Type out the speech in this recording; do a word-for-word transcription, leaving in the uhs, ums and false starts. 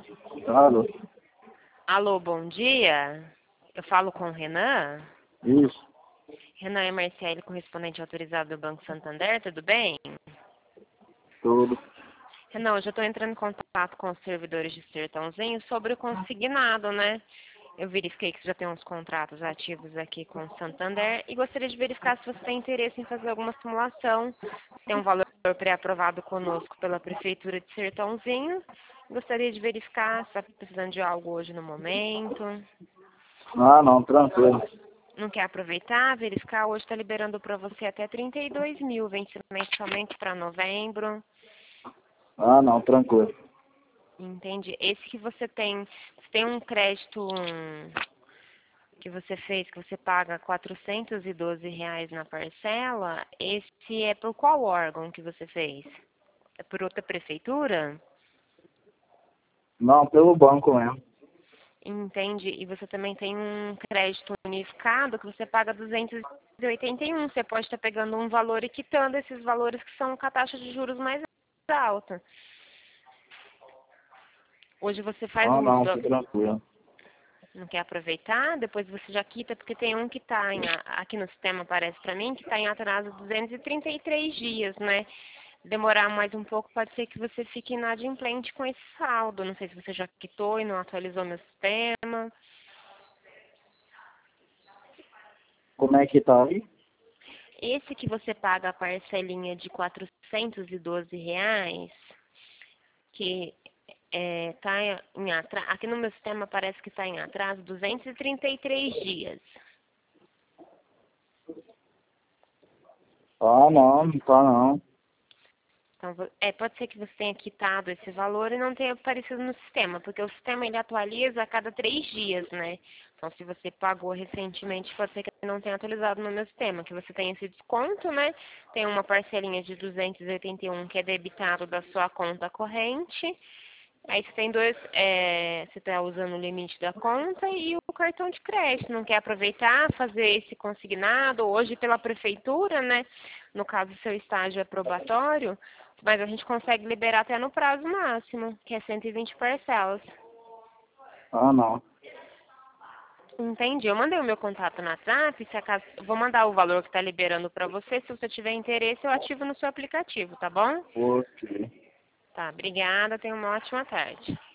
Alô? Alô, bom dia. Eu falo com o Renan. Isso, Renan é Marcele, correspondente autorizado do Banco Santander, tudo bem? tudo. Renan, hoje eu estou entrando em contato com os servidores de Sertãozinho sobre o consignado, né? Eu verifiquei que você já tem uns contratos ativos aqui com o Santander e gostaria de verificar se você tem interesse em fazer alguma simulação. Tem um valor pré-aprovado conosco pela Prefeitura de Sertãozinho. Gostaria de verificar se está precisando de algo hoje no momento. Ah, não, tranquilo. Não quer aproveitar, verificar? Hoje está liberando para você até trinta e dois mil, vencimento somente para novembro. Ah, não, tranquilo. Entende? Esse que você tem, você tem um crédito hum, que você fez, que você paga quatrocentos e doze reais na parcela, esse é por qual órgão que você fez? É por outra prefeitura? Não, pelo banco mesmo. Entende? E você também tem um crédito unificado que você paga duzentos e oitenta e um. Você pode estar pegando um valor e quitando esses valores que são com a taxa de juros mais alta. Hoje você faz Ah, uso não, do... tô tranquilo. Não quer aproveitar? Depois você já quita, porque tem um que está aqui no sistema, aparece para mim, que está em atraso duzentos e trinta e três dias, né? Demorar mais um pouco, pode ser que você fique inadimplente com esse saldo. Não sei se você já quitou e não atualizou meu sistema. Como é que tá aí? Esse que você paga a parcelinha de quatrocentos e doze reais, que é, tá em atraso, aqui no meu sistema parece que está em atraso duzentos e trinta e três dias. Ah, não, não tá não. Então, vo- é, pode ser que você tenha quitado esse valor e não tenha aparecido no sistema, porque o sistema ele atualiza a cada três dias, né? Então, se você pagou recentemente, pode ser que não tenha atualizado no meu sistema, que você tenha esse desconto, né? Tem uma parcelinha de duzentos e oitenta e um que é debitado da sua conta corrente. Aí você tem dois, é, você está usando o limite da conta e o cartão de crédito. Não quer aproveitar, fazer esse consignado hoje pela prefeitura, né? No caso, seu estágio é probatório, mas a gente consegue liberar até no prazo máximo, que é cento e vinte parcelas. Ah, não. Entendi. Eu mandei o meu contato no WhatsApp, se acaso, eu vou mandar o valor que está liberando para você. Se você tiver interesse, eu ativo no seu aplicativo, tá bom? Ok. Tá, obrigada. Tenha uma ótima tarde.